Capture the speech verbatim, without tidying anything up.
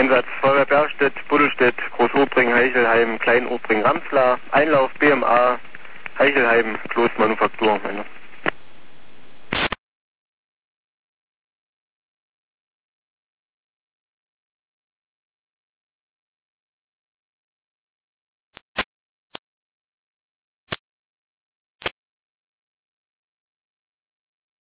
Einsatz Feuerwehr Bergstedt, Buddelstedt, Großobring, Heichelheim, Klein-Obring, Ramslar, Einlauf B M A, Heichelheim, Kloßmanufaktur.